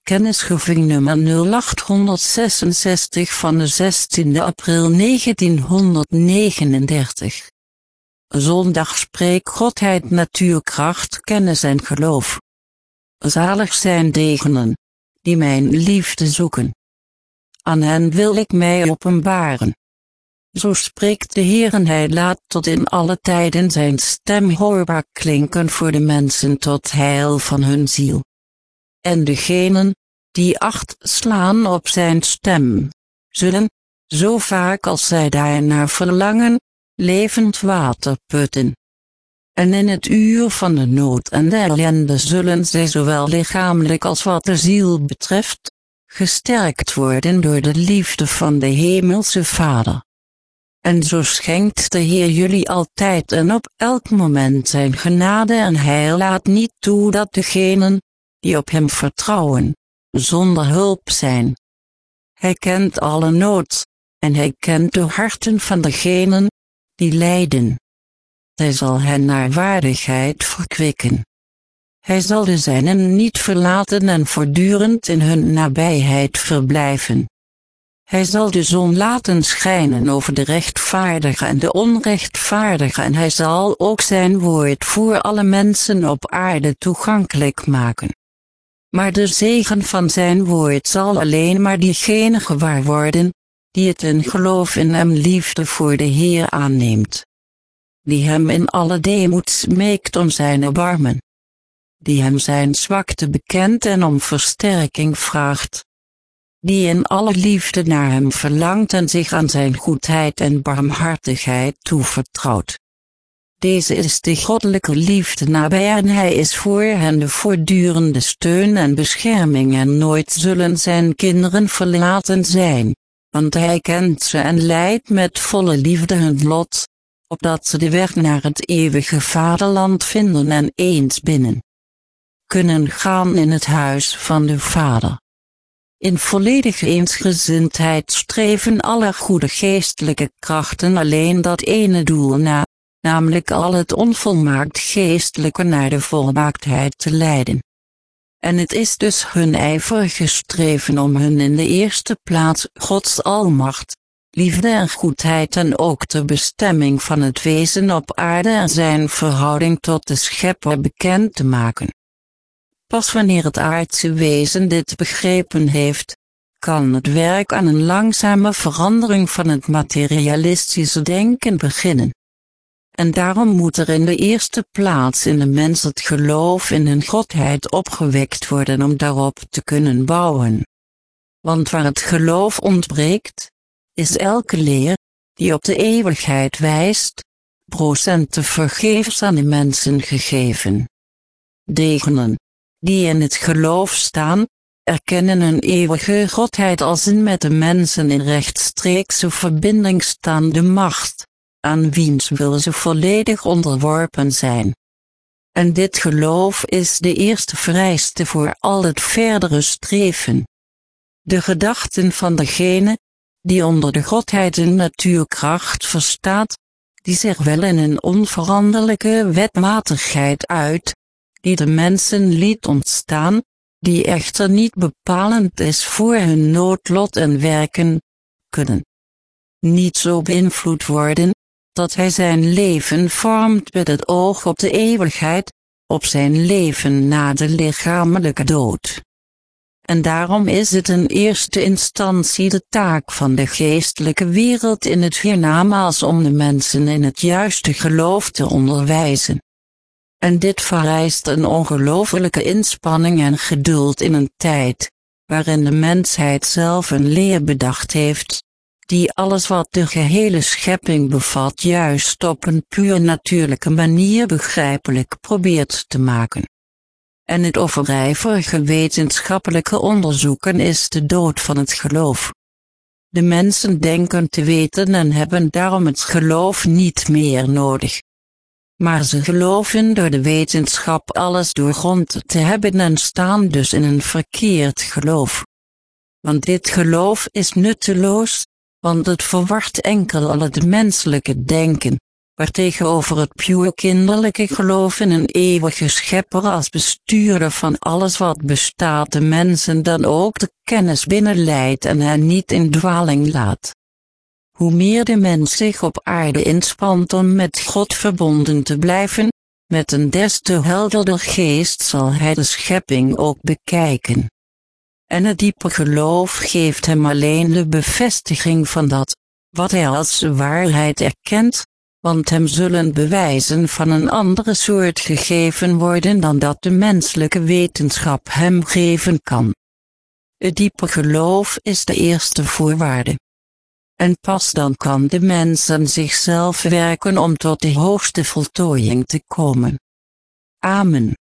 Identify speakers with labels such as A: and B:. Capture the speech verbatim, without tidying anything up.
A: Kennisgeving nummer nul acht zesenzestig van de zestiende april negentienhonderdnegenendertig. Zondag spreek Godheid, natuurkracht, kennis en geloof. Zalig zijn degenen, die mijn liefde zoeken. Aan hen wil ik mij openbaren. Zo spreekt de Heer en hij laat tot in alle tijden zijn stem hoorbaar klinken voor de mensen tot heil van hun ziel. En degenen, die acht slaan op zijn stem, zullen, zo vaak als zij daarnaar verlangen, levend water putten. En in het uur van de nood en de ellende zullen zij zowel lichamelijk als wat de ziel betreft, gesterkt worden door de liefde van de Hemelse Vader. En zo schenkt de Heer jullie altijd en op elk moment zijn genade en hij laat niet toe dat degenen, die op hem vertrouwen, zonder hulp zijn. Hij kent alle nood, en hij kent de harten van degenen, die lijden. Hij zal hen naar waardigheid verkwikken. Hij zal de zijnen niet verlaten en voortdurend in hun nabijheid verblijven. Hij zal de zon laten schijnen over de rechtvaardige en de onrechtvaardige en hij zal ook zijn woord voor alle mensen op aarde toegankelijk maken. Maar de zegen van zijn woord zal alleen maar diegene gewaar worden, die het in geloof in hem liefde voor de Heer aanneemt. Die hem in alle deemoed smeekt om zijn erbarmen. Die hem zijn zwakte bekent en om versterking vraagt. Die in alle liefde naar hem verlangt en zich aan zijn goedheid en barmhartigheid toevertrouwt. Deze is de goddelijke liefde nabij en hij is voor hen de voortdurende steun en bescherming en nooit zullen zijn kinderen verlaten zijn, want hij kent ze en leidt met volle liefde hun lot, opdat ze de weg naar het eeuwige vaderland vinden en eens binnen kunnen gaan in het huis van de Vader. In volledige eensgezindheid streven alle goede geestelijke krachten alleen dat ene doel na, namelijk al het onvolmaakt geestelijke naar de volmaaktheid te leiden. En het is dus hun ijverige streven om hun in de eerste plaats Gods almacht, liefde en goedheid en ook de bestemming van het wezen op aarde en zijn verhouding tot de Schepper bekend te maken. Pas wanneer het aardse wezen dit begrepen heeft, kan het werk aan een langzame verandering van het materialistische denken beginnen. En daarom moet er in de eerste plaats in de mens het geloof in hun Godheid opgewekt worden om daarop te kunnen bouwen. Want waar het geloof ontbreekt, is elke leer, die op de eeuwigheid wijst, procenten vergeefs aan de mensen gegeven. Degenen, die in het geloof staan, erkennen een eeuwige Godheid als een met de mensen in rechtstreekse verbinding staande macht, aan wiens wil ze volledig onderworpen zijn. En dit geloof is de eerste vereiste voor al het verdere streven. De gedachten van degene, die onder de Godheid en natuurkracht verstaat, die zich wel in een onveranderlijke wetmatigheid uit, die de mensen liet ontstaan, die echter niet bepalend is voor hun noodlot en werken, kunnen niet zo beïnvloed worden, dat hij zijn leven vormt met het oog op de eeuwigheid, op zijn leven na de lichamelijke dood. En daarom is het in eerste instantie de taak van de geestelijke wereld in het hiernamaals om de mensen in het juiste geloof te onderwijzen. En dit vereist een ongelooflijke inspanning en geduld in een tijd, waarin de mensheid zelf een leer bedacht heeft, die alles wat de gehele schepping bevat juist op een puur natuurlijke manier begrijpelijk probeert te maken. En het overijverige wetenschappelijke onderzoeken is de dood van het geloof. De mensen denken te weten en hebben daarom het geloof niet meer nodig. Maar ze geloven door de wetenschap alles doorgrond te hebben en staan dus in een verkeerd geloof. Want dit geloof is nutteloos, want het verwart enkel al het menselijke denken, waartegenover het puur kinderlijke geloof in een eeuwige schepper als bestuurder van alles wat bestaat de mensen dan ook de kennis binnenleidt en hen niet in dwaling laat. Hoe meer de mens zich op aarde inspant om met God verbonden te blijven, met een des te helderder geest zal hij de schepping ook bekijken. En het diepe geloof geeft hem alleen de bevestiging van dat, wat hij als waarheid erkent, want hem zullen bewijzen van een andere soort gegeven worden dan dat de menselijke wetenschap hem geven kan. Het diepe geloof is de eerste voorwaarde. En pas dan kan de mens aan zichzelf werken om tot de hoogste voltooiing te komen. Amen.